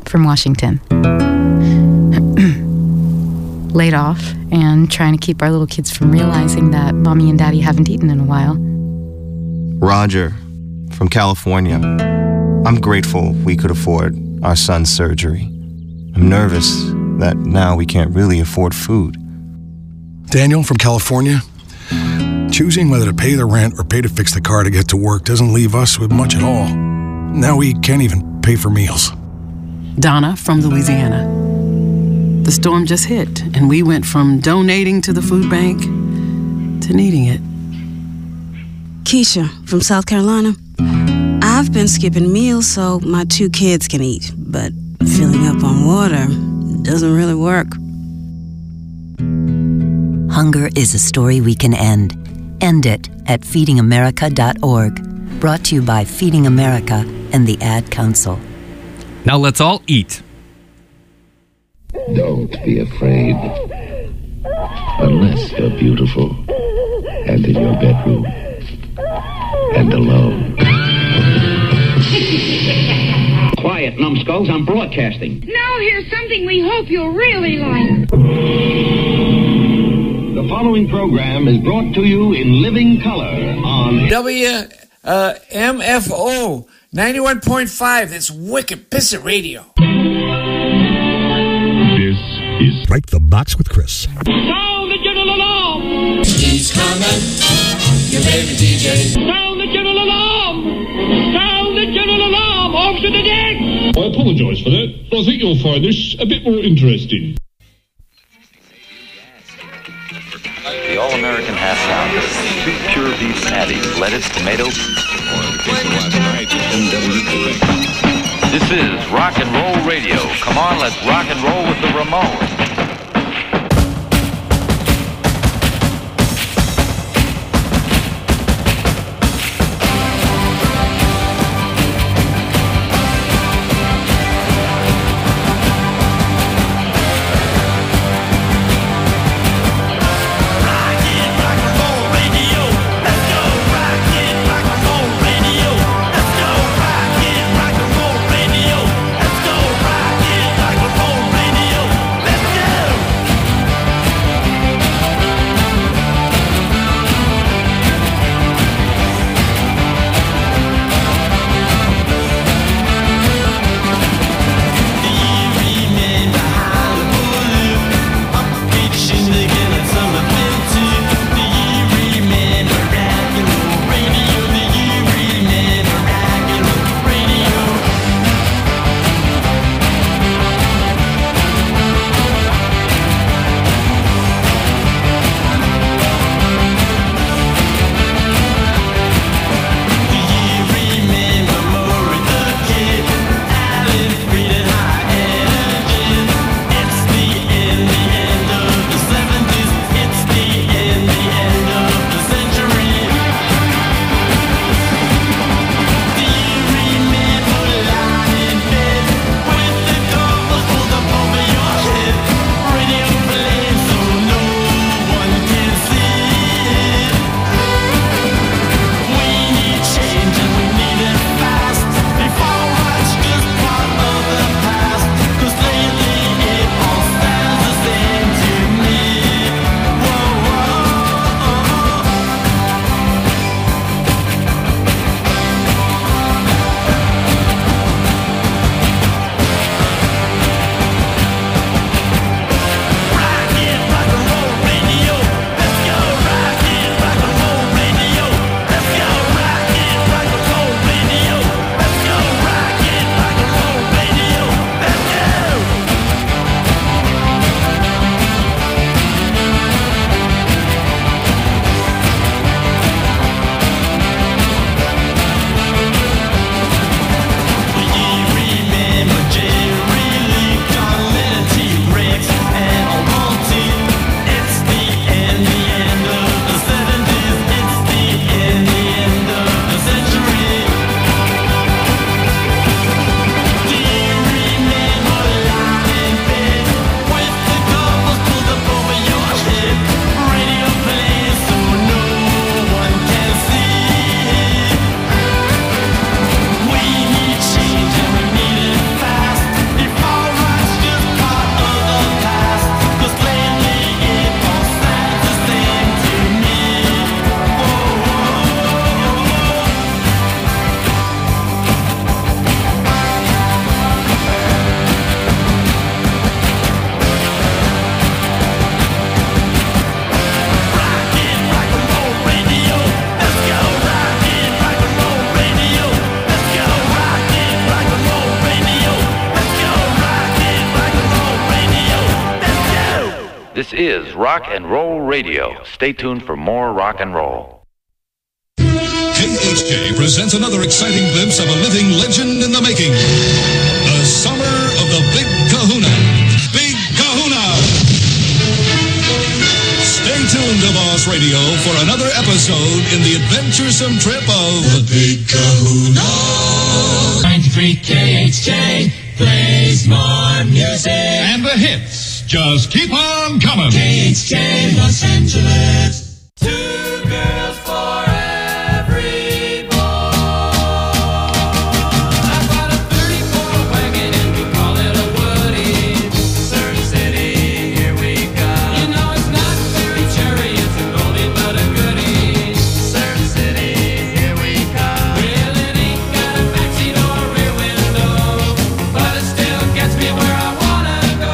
from Washington. Laid off and trying to keep our little kids from realizing that Mommy and Daddy haven't eaten in a while. Roger from California. I'm grateful we could afford our son's surgery. I'm nervous that now we can't really afford food. Daniel from California. Choosing whether to pay the rent or pay to fix the car to get to work doesn't leave us with much at all. Now we can't even pay for meals. Donna from Louisiana. The storm just hit, and we went from donating to the food bank to needing it. Keisha from South Carolina. I've been skipping meals so my 2 kids can eat, but filling up on water doesn't really work. Hunger is a story we can end. End it at feedingamerica.org. Brought to you by Feeding America and the Ad Council. Now let's all eat. Don't be afraid. Unless you're beautiful and in your bedroom and alone. Quiet, numbskulls, I'm broadcasting. Now here's something we hope you'll really like. The following program is brought to you in living color on WMFO 91.5. That's wicked pissant radio. This is Break the Box with Chris. Sound the general alarm! He's coming, your baby DJ. Sound the general alarm! Sound the general alarm! Off to the deck! I apologise for that. I think you'll find this a bit more interesting. The All-American Half Pounder. 2 pure beef patties, lettuce, tomato. This is Rock and Roll Radio. Come on, let's rock and roll with the Ramones. Let's go rock it, rock and roll radio. This is Rock and Roll Radio. Stay tuned for more rock and roll. KHJ presents another exciting glimpse of a living legend in the making. The summer of the Big Kahuna. Big Kahuna! Stay tuned to Boss Radio for another episode in the adventuresome trip of the Big Kahuna. 93 KHJ plays more music. And the hits just keep on coming. KHJ Los Angeles. Two girls for every boy. I've got a 34 wagon and we call it a Woody. Surf City, here we go. You know it's not very cherry, it's a goldie but a goodie. Surf City, here we go. Well, it ain't got a backseat or a rear window, but it still gets me where I wanna go.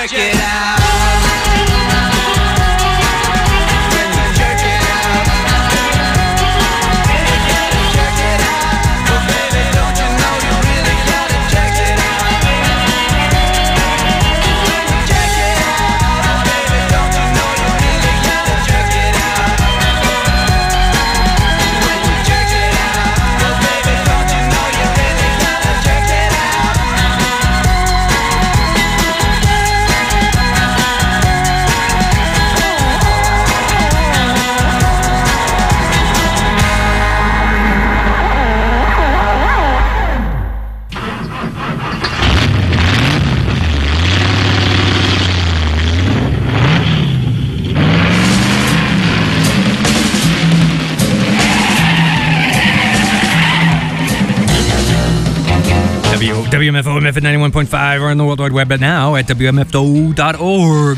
check it out. WMFO, MF at 91.5, or on the World Wide Web, but now at WMFO.org.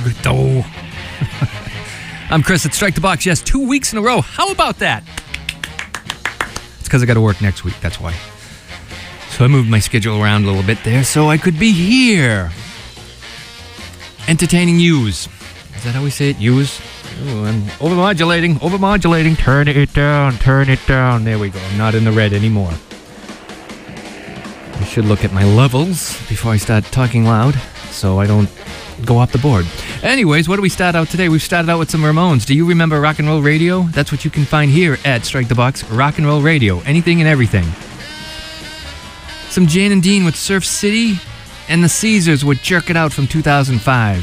I'm Chris at Strike the Box. Yes, 2 weeks in a row. How about that? It's because I got to work next week, that's why. So I moved my schedule around a little bit there so I could be here. Entertaining yous. Is that how we say it? Yous? Oh, I'm overmodulating. Turn it down. There we go. I'm not in the red anymore. I should look at my levels before I start talking loud so I don't go off the board. Anyways, what do we start out today? We've started out with some Ramones. Do you remember Rock and Roll Radio? That's what you can find here at Strike the Box. Rock and Roll Radio. Anything and everything. Some Jan and Dean with Surf City, and the Caesars with Jerk It Out from 2005.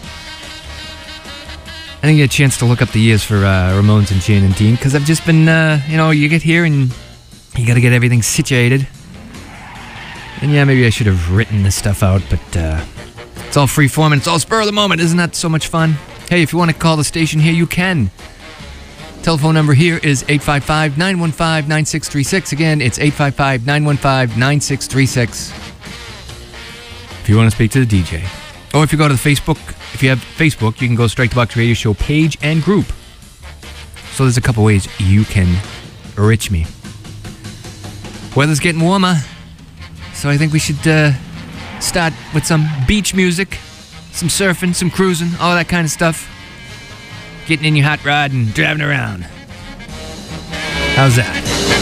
I didn't get a chance to look up the years for Ramones and Jan and Dean because I've just been, you get here and you got to get everything situated. And yeah, maybe I should have written this stuff out, but it's all free form and it's all spur of the moment. Isn't that so much fun? Hey, if you want to call the station here, you can. Telephone number here is 855-915-9636. Again, it's 855-915-9636. If you want to speak to the DJ. Or if you go to the Facebook, if you have Facebook, you can go Strike the Box Radio Show page and group. So there's a couple ways you can reach me. Weather's getting warmer. So I think we should start with some beach music, some surfing, some cruising, all that kind of stuff. Getting in your hot rod and driving around. How's that?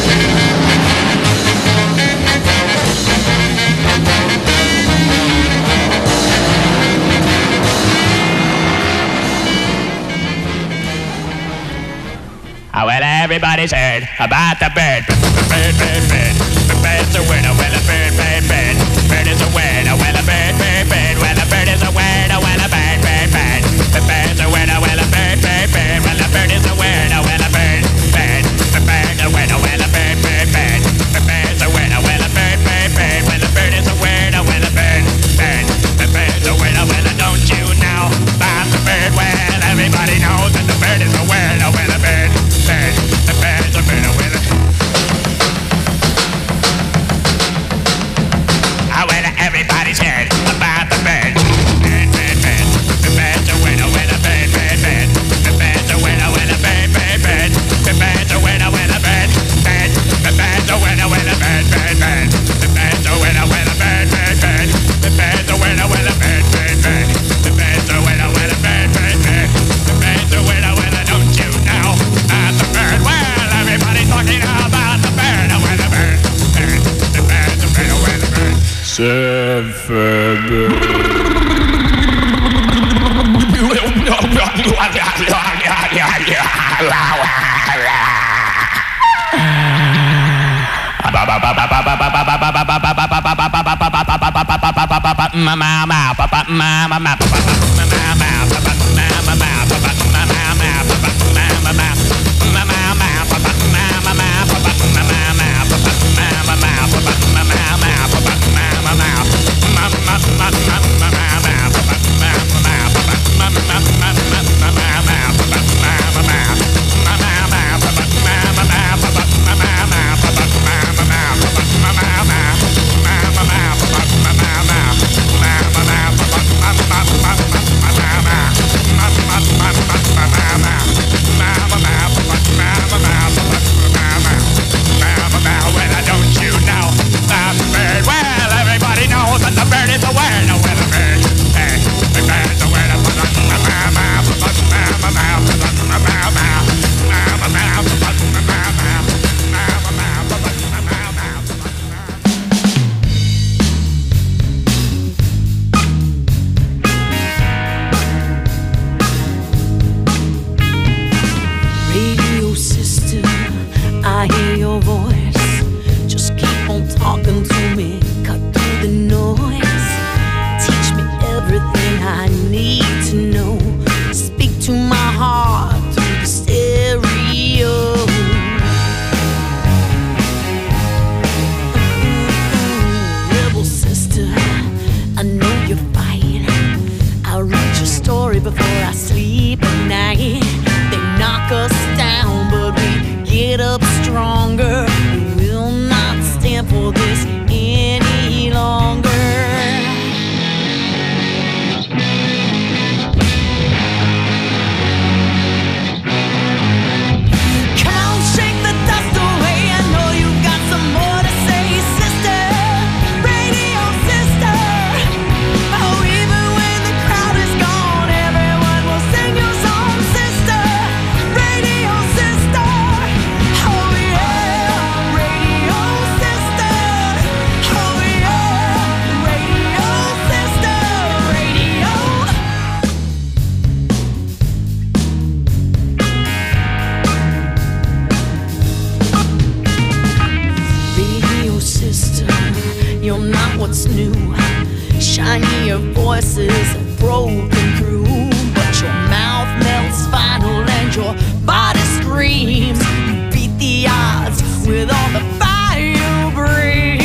Well, everybody's heard about the bird. Bird. The bird's a winner. Well, a bird. Bird is a winner. Well, a bird. Well, a bird is a winner. Well, a bird. The bird's a winner. Well, a bird. Well, a bird is a winner. Well, a bird. The bird's a winner. Well, a bird. The bird's a winner. Well, a bird. Well, the bird is a winner. Well, a bird. The bird's a winner. Well, don't you know about the bird? Well, everybody knows that the bird is a winner. Well, a bird. The bird's a winner. Well, everybody's heard about the bird. Bird. The bird's a winner. Well, a bird. The bird's a winner. Well, a bird. The bird's a winner. Well, a bird. The bird's a winner. Well, a bird. The bird's a winner. Well, a bird. The bird's a winner. Well, a bird. The bird's a winner. Well, a bird. The bird's a winner. Well, don't you know about the bird? Well, everybody's talking about the bird. Well, the bird. The bird's a winner. Well, the bird. Surfer I need to know. Speak to my heart through the stereo. Rebel sister, I know you're fine. I'll read your story before I sleep at night. They knock us down, but we get up stronger. We will not stand for this any longer. Come on, shake the dust away. I know you've got some more to say, sister. Radio sister. Oh, even when the crowd is gone, everyone will sing your song, sister. Radio sister. Oh yeah, radio sister. Oh yeah, radio sister. Radio. Radio sister, you're not what's new. Shinier voices have broken through, but your mouth melts final and your body screams. You beat the odds with all the fire you breathe.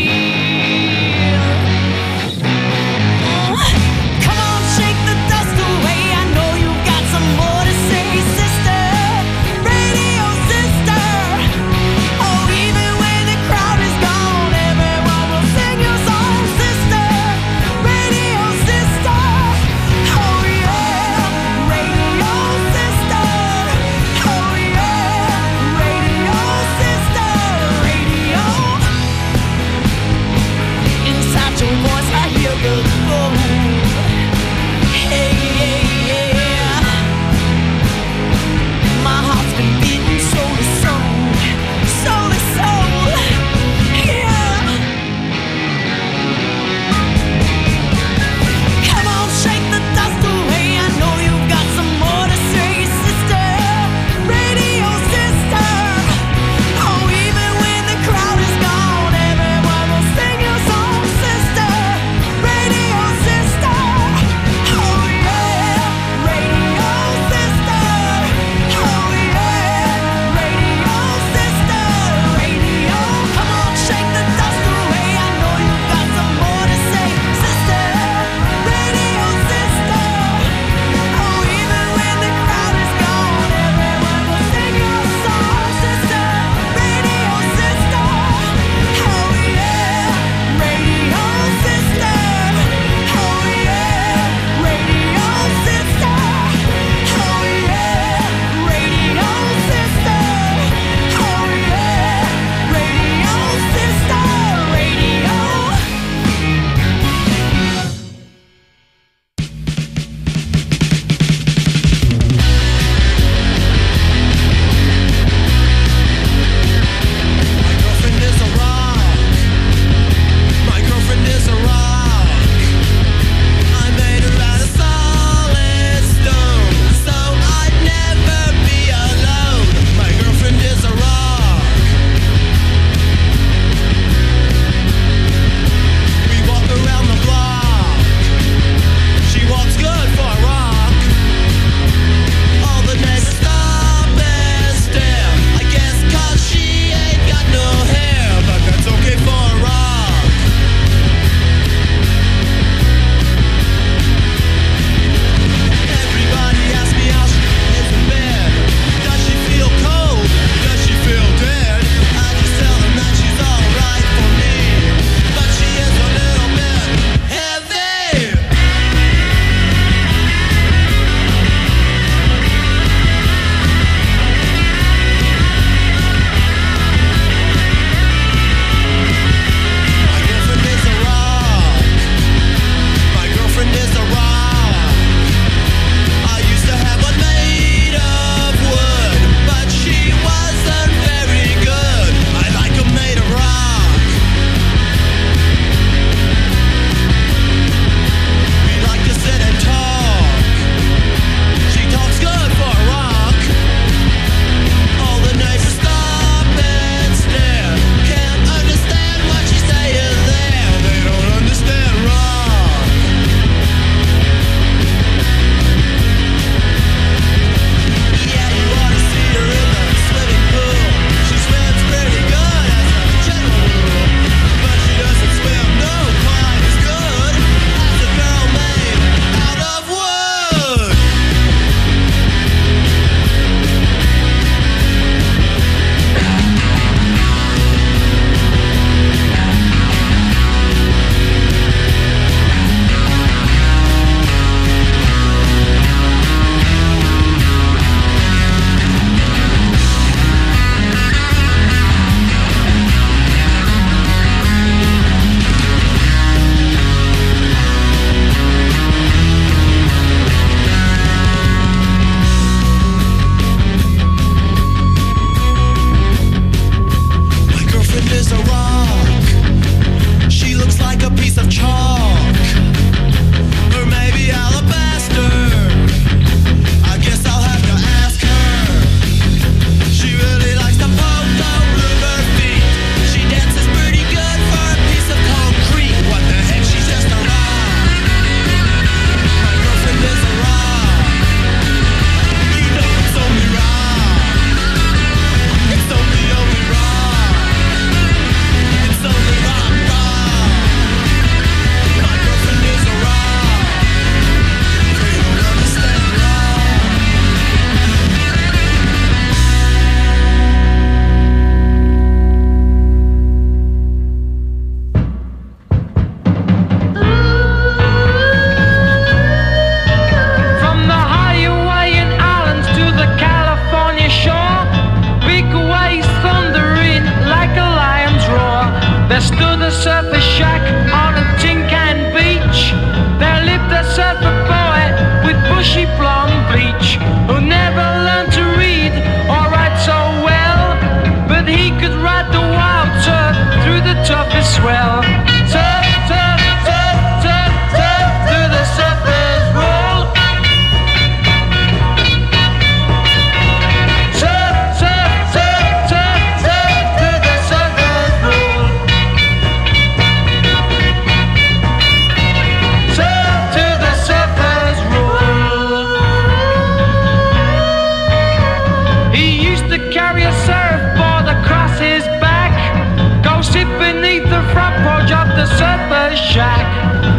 Come on, shake the dust away. I know you've got some more to say, sister. Radio sister. Oh, even when the crowd is gone, everyone will sing your song, sister. Radio sister.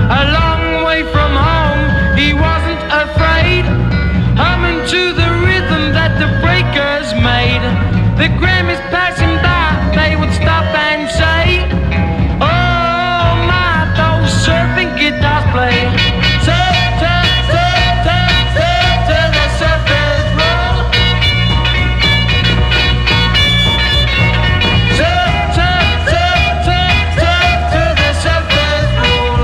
a long way from home. He wasn't afraid, humming to the rhythm that the breakers made. The Grammys passing by, they would stop and say, oh my, those surfing guitars play. Surf, surf, surf, surf, surf, till the surfers roll. Surf, surf, surf, surf, surf, till the surfers roll.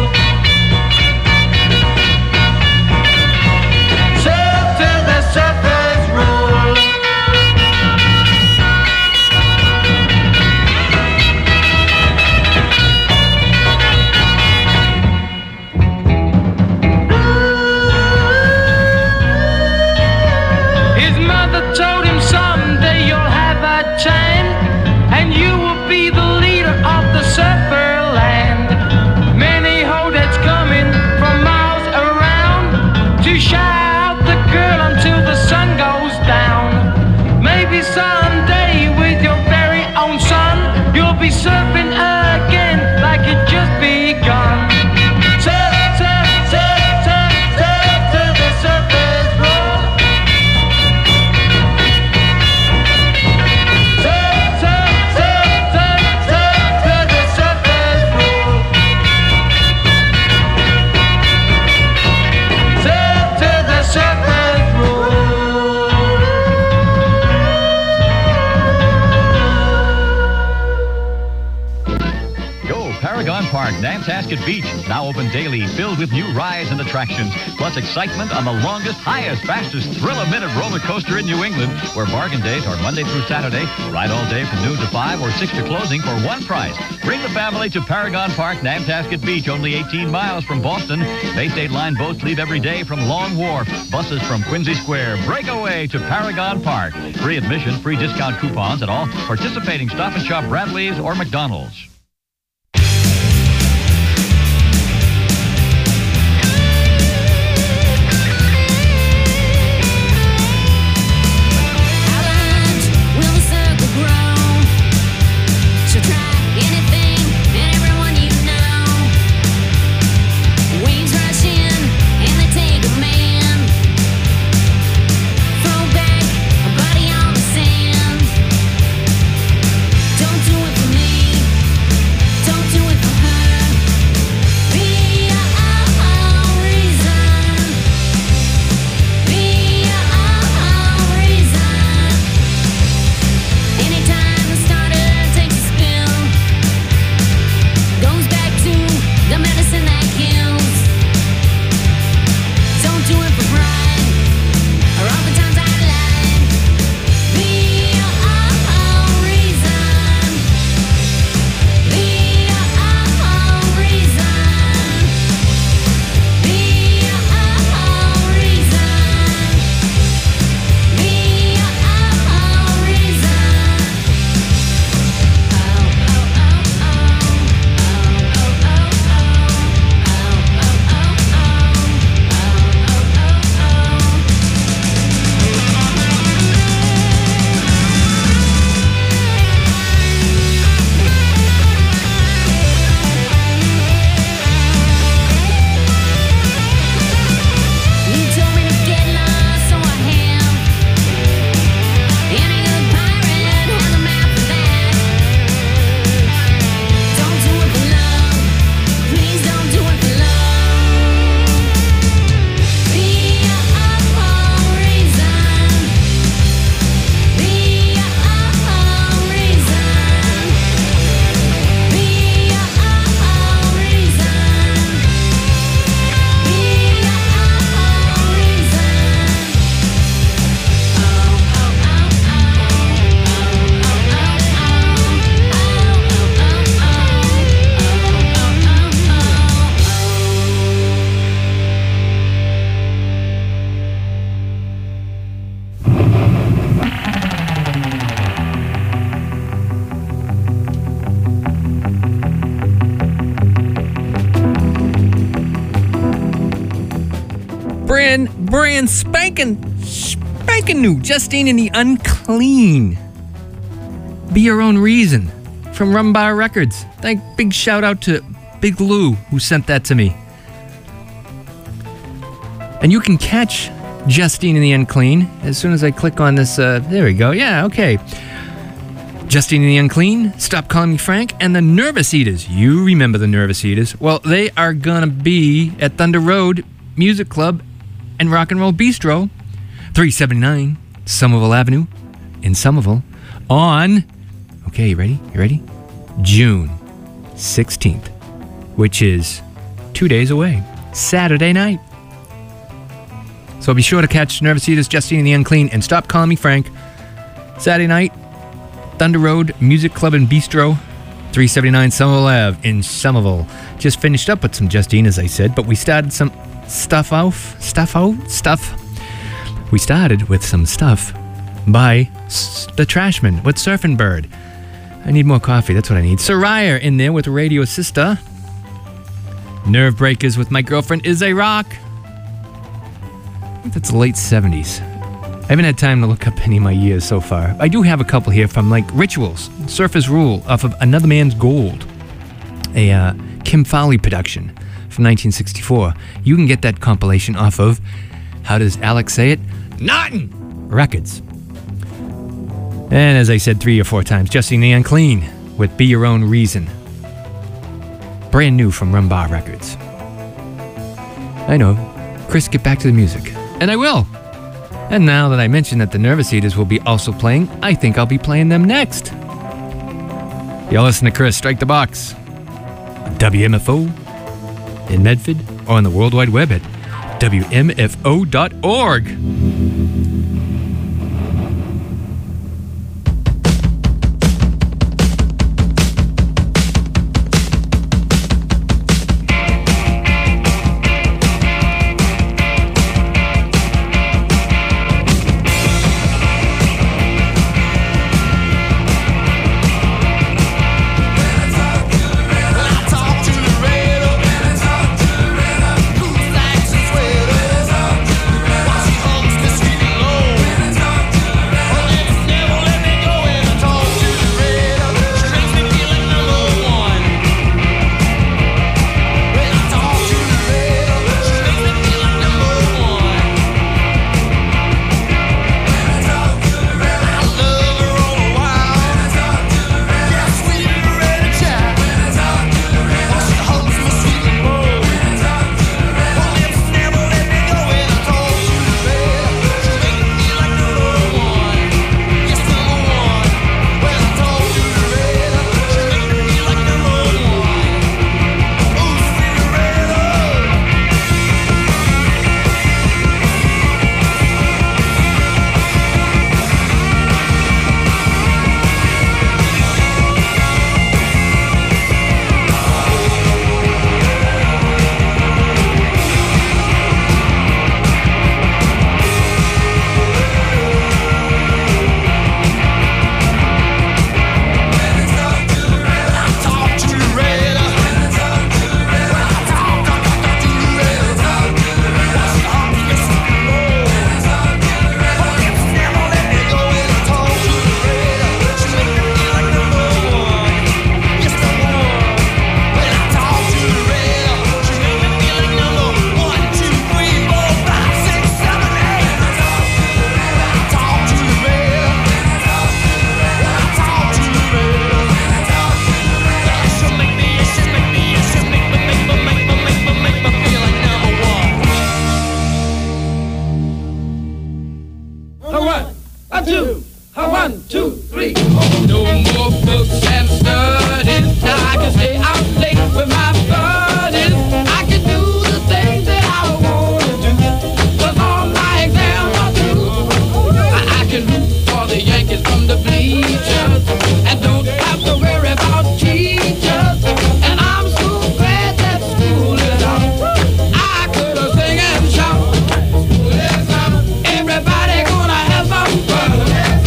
Surf till the surfers roll. His mother told him someday you'll have a chance, and you will be the leader of the surfer land. Many hodeheads coming from miles around to shout the girl until the sun goes down. Maybe someday with your very own son, you'll be surfing again like it just begun. Surf, surf, surf, surf, surf till the surfers roll. Surf, surf, surf, surf, surf till the surfers roll. Surf till the surfers roll. Go Paragon Park, Nantasket Beach, now open daily, filled with new rides and attractions, plus excitement on the longest, highest, fastest thrill-a-minute roller coaster in New England, where bargain days are Monday through Saturday, ride all day from noon to 5 or 6 to closing for one price. Bring the family to Paragon Park, Nantasket Beach, only 18 miles from Boston. Bay State Line boats leave every day from Long Wharf. Buses from Quincy Square break away to Paragon Park. Free admission, free discount coupons at all participating Stop and Shop Bradley's or McDonald's. Will the circle grow? So try anything and everyone you know. Waves rush in and they take a man. Throw back a body on the sand. Don't do it for me. Don't do it for her. Be your own reason. Be your own reason. Anytime the starter takes a spill, goes back to the medicine that kills. Don't do it for pride or all the times I lied. Be your own reason. Be your own reason. Be your own reason. Be your own reason. You told me to get lost, so I have. Any good pirate has a map for that. Don't do it for love. Please don't do it for love. Be your own reason. Be your own reason. Be your own reason. Be your own Brand spanking new. Justine and the Unclean. Be Your Own Reason from Rumbar Records. Big shout out to Big Lou who sent that to me. And you can catch Justine and the Unclean as soon as I click on this. There we go. Yeah, okay. Justine and the Unclean, Stop Calling Me Frank, and the Nervous Eaters. You remember the Nervous Eaters. Well, they are going to be at Thunder Road Music Club and Rock and Roll Bistro, 379 Somerville Avenue in Somerville on, okay, you ready? You ready? June 16th, which is 2 days away, Saturday night. So be sure to catch Nervous Eaters, Justine and the Unclean, and Stop Calling Me Frank, Saturday night, Thunder Road Music Club and Bistro, 379 Somerville Ave in Somerville. Just finished up with some Justine, as I said, but we started some stuff. We started with some stuff by the Trashmen with Surfing Bird. I need more coffee, that's what I need. Soraya in there with Radio Sister. Nerve Breakers with My Girlfriend Is a Rock. I think that's the late 70s. I haven't had time to look up any of my years so far. I do have a couple here from like Rituals, Surface Rule off of Another Man's Gold, a Kim Fowley production from 1964. You can get that compilation off of, how does Alex say it? Naughton Records. And as I said 3 or 4 times, Justine the Unclean with Be Your Own Reason. Brand new from Rumbar Records. I know. Chris, get back to the music. And I will. And now that I mentioned that the Nervous Eaters will be also playing, I think I'll be playing them next. You'll listen to Chris Strike the Box. WMFO in Medford or on the World Wide Web at WMFO.org. Everybody gonna have some fun.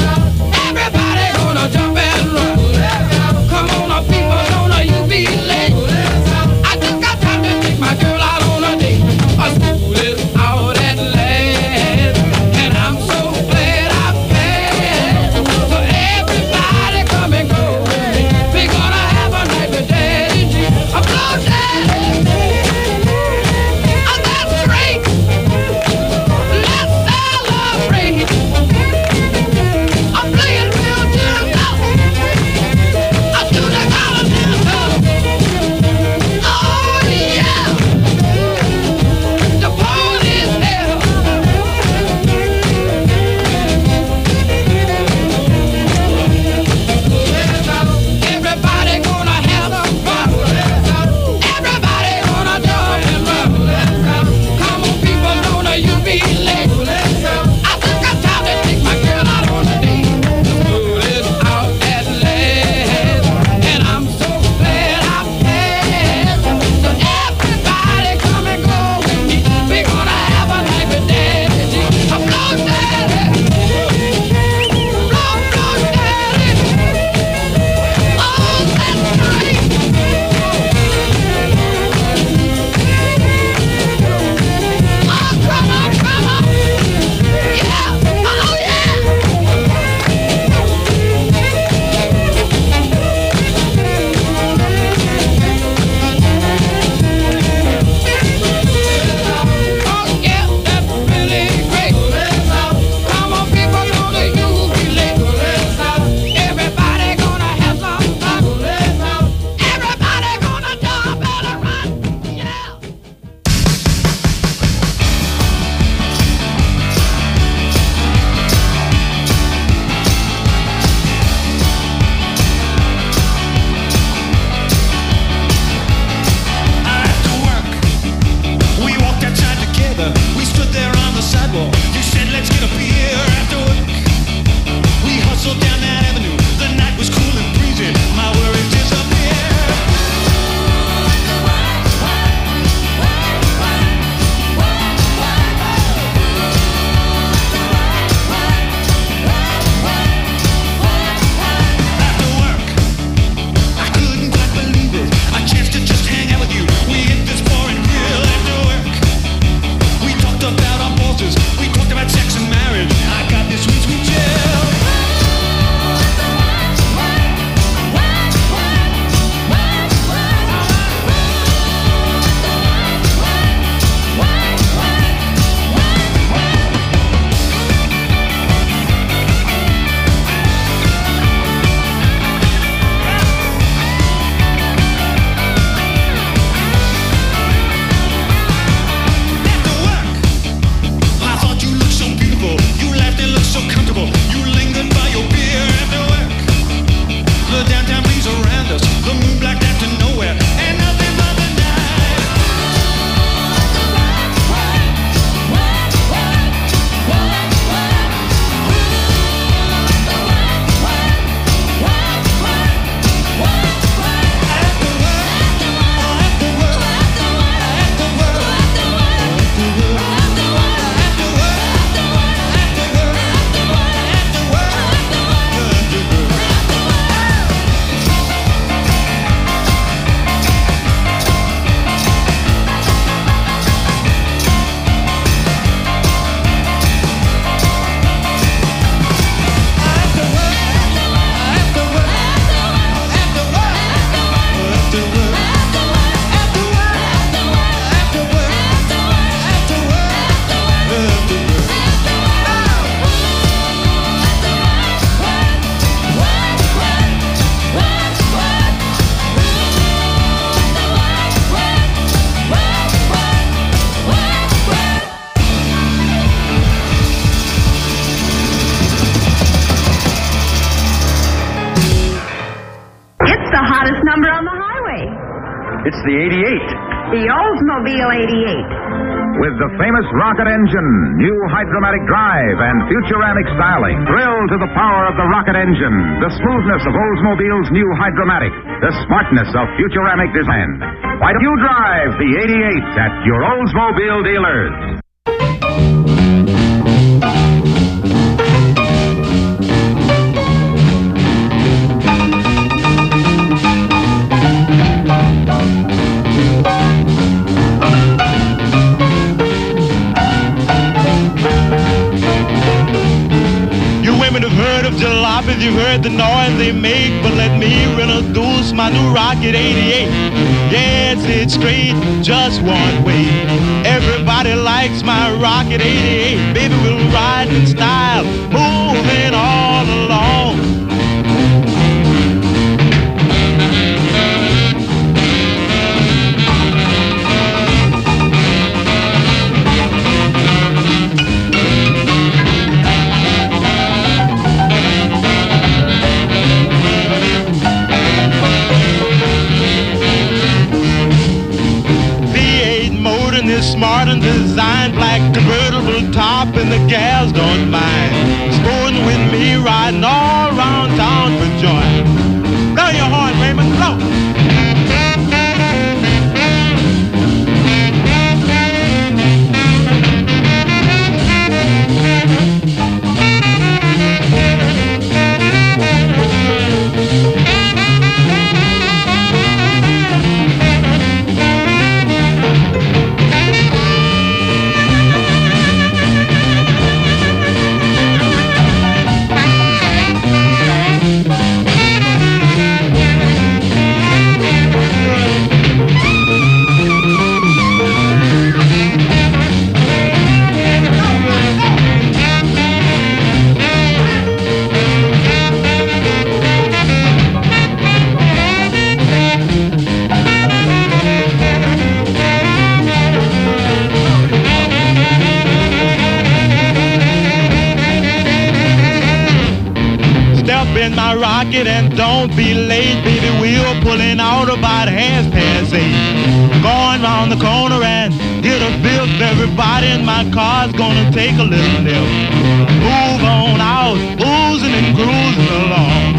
soldiers. We talked about sex and marriage. I got this sweet, sweet chill. It's the 88. The Oldsmobile 88. With the famous rocket engine, new hydromatic drive, and Futuramic styling. Thrill to the power of the rocket engine, the smoothness of Oldsmobile's new hydromatic, the smartness of Futuramic design. Why don't you drive the 88 at your Oldsmobile dealers? Jalopies, you've heard the noise they make, but let me introduce my new Rocket 88. Yeah, it's straight, just one way. Everybody likes my Rocket 88. Baby, we'll ride in style, moving all along. Smart and designed, black convertible top, and the gals don't mind. Sporting with me, riding all around town for joy. Blow your horn, Raymond, blow. And don't be late, baby, we're pulling out about 8:30. Going round the corner and hit a bill. Everybody in my car's gonna take a little nip. Move on out, oozing and cruising along.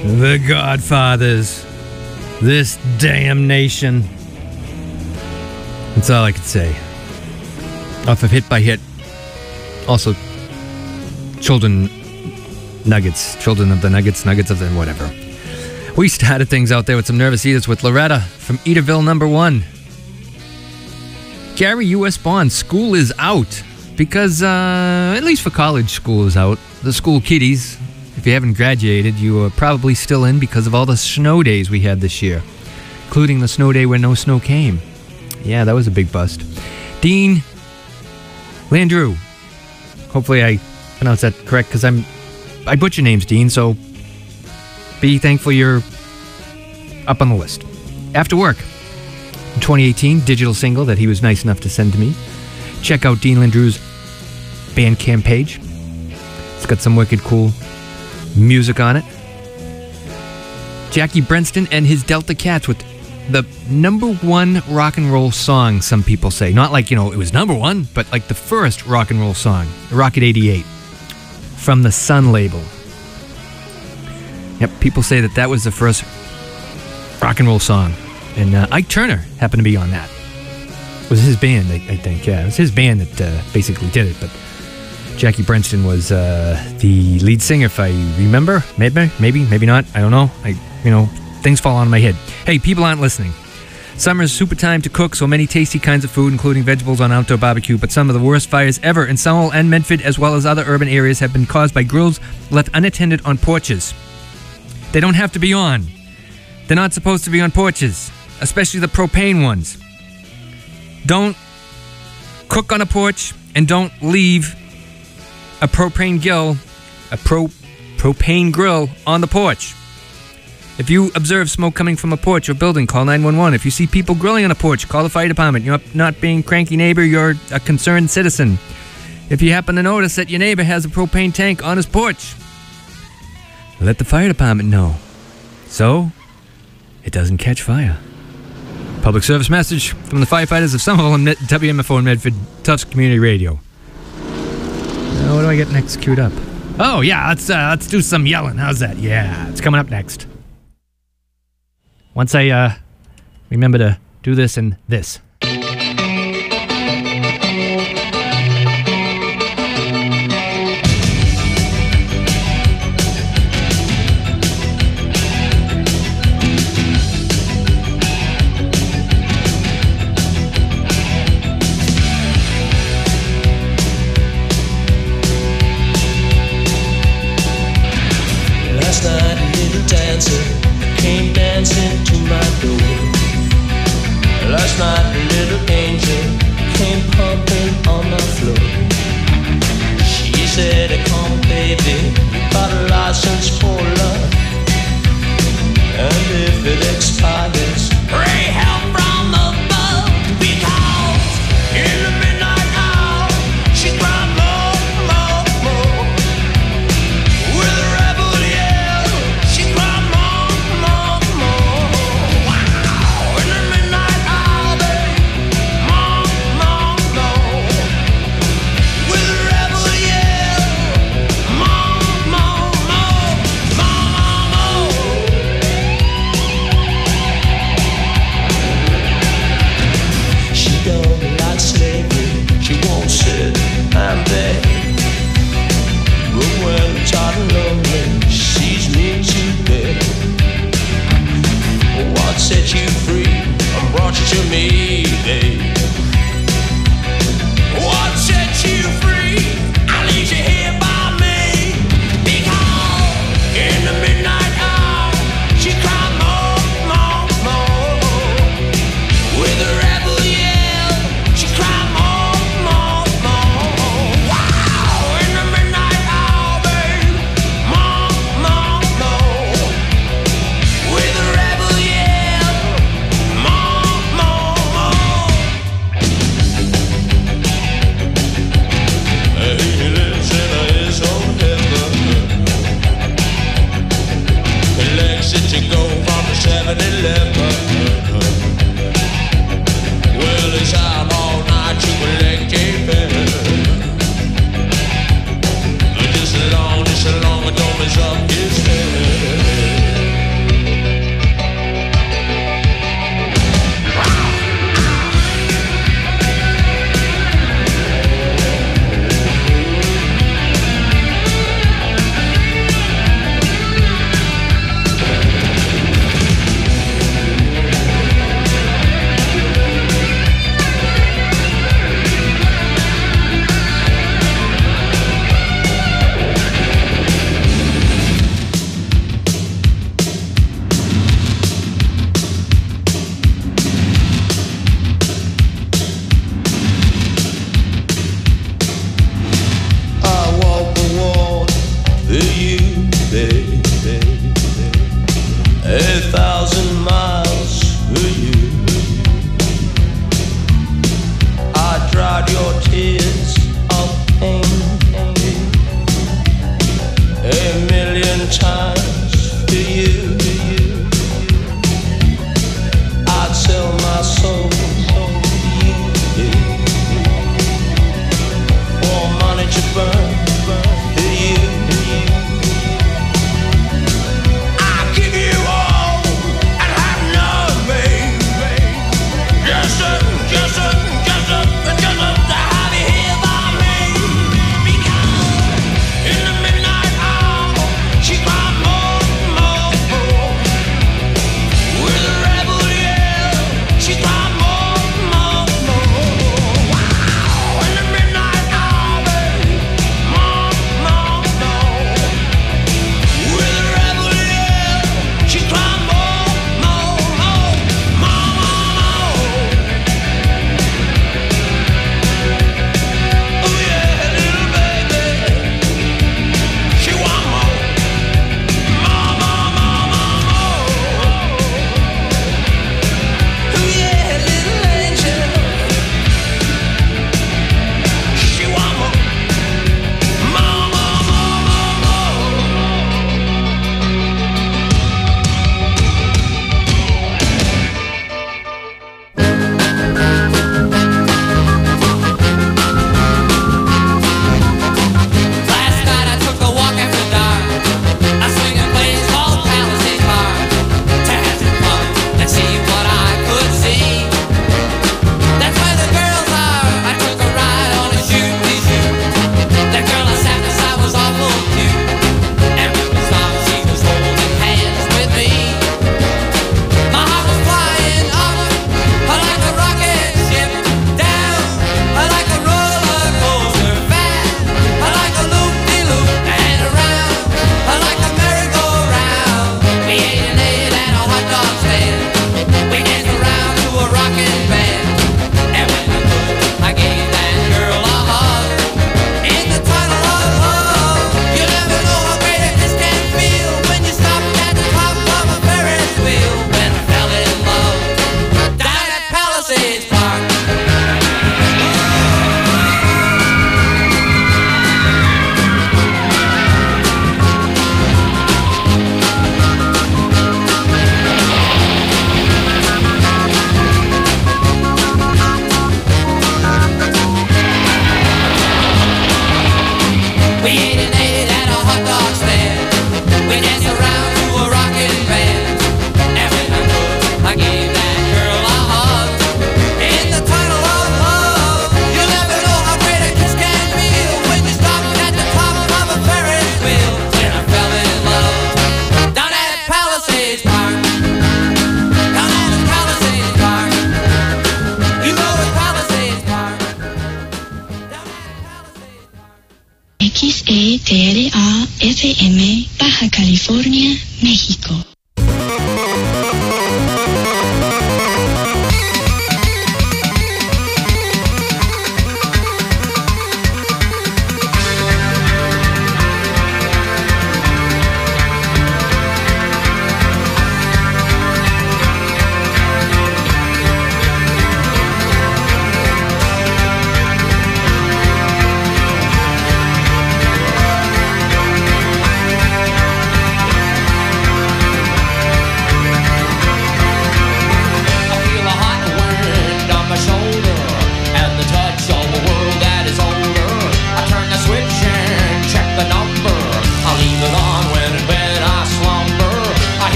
The Godfathers. This damn nation. That's all I could say. Off of Hit by Hit. Also, Children Nuggets. Children of the Nuggets, Nuggets of the whatever. We started things out there with some Nervous Eaters with Loretta from Eaterville number 1. Gary U.S. Bond, school is out. Because, at least for college, school is out. The school kiddies, if you haven't graduated, you are probably still in because of all the snow days we had this year. Including the snow day where no snow came. Yeah, that was a big bust. Dean Landrew. Hopefully I pronounced that correct because I butcher names, Dean, so be thankful you're up on the list. After Work. In 2018, digital single that he was nice enough to send to me. Check out Dean Landrew's Bandcamp page. It's got some wicked cool music on it. Jackie Brenston and his Delta Cats with the number 1 rock and roll song, some people say. Not like, it was number 1, but like the first rock and roll song, Rocket 88, from the Sun label. Yep, people say that was the first rock and roll song. And Ike Turner happened to be on that. It was his band, I think. Yeah, it was his band that basically did it, but Jackie Brenston was the lead singer, if I remember. Maybe not. I don't know. Things fall on my head. Hey, people aren't listening. Summer's super time to cook so many tasty kinds of food, including vegetables on outdoor barbecue, but some of the worst fires ever in Summerall and Medford, as well as other urban areas, have been caused by grills left unattended on porches. They don't have to be on. They're not supposed to be on porches, especially the propane ones. Don't cook on a porch and don't leave a propane grill on the porch. If you observe smoke coming from a porch or building, call 911. If you see people grilling on a porch, call the fire department. You're not being cranky neighbor, you're a concerned citizen. If you happen to notice that your neighbor has a propane tank on his porch, let the fire department know, so it doesn't catch fire. Public service message from the firefighters of Somerville and WMFO and Medford Tufts Community Radio. Now, what do I get next queued up? Oh yeah, let's do some yelling. How's that? Yeah, it's coming up next. Once I remember to do this and this. Last night a little dancer came dancing to my door. Last night a little angel came pumping on my floor. She said, come baby, you got a license for love, and if it expires, pray help from above, because in the midnight hour she cried more, more, more. With a rebel yell, she cried more, more, more. Wow, in the midnight hour, babe, more, more, more. With a rebel yell, more, more, more, more, more. She don't like slavery, she won't sit and beg. But when I'm tired and lonely, she sees me to bed. What set you free and brought you to me, babe? What set you free? I leave you here by me. Because in the midnight hour, she cried more, more, more. With a rebel yell, she cried more, more, more. Wow, in the midnight hour, babe, more, more, more. With a rebel yell, more, more, more. He lives in his own heaven. Collects it to go from the 7-Eleven. Well, he's out all night to collect a pen. Just as long as don't mess up his head. 1,000 miles for you. I dried your tears of pain 1,000,000 times for you. I'd sell my soul for money to burn for you. XETRA FM, Baja California, México.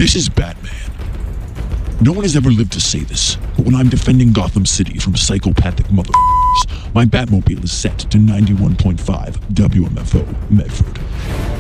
This is Batman. No one has ever lived to say this, but when I'm defending Gotham City from psychopathic motherfuckers, my Batmobile is set to 91.5 WMFO Medford.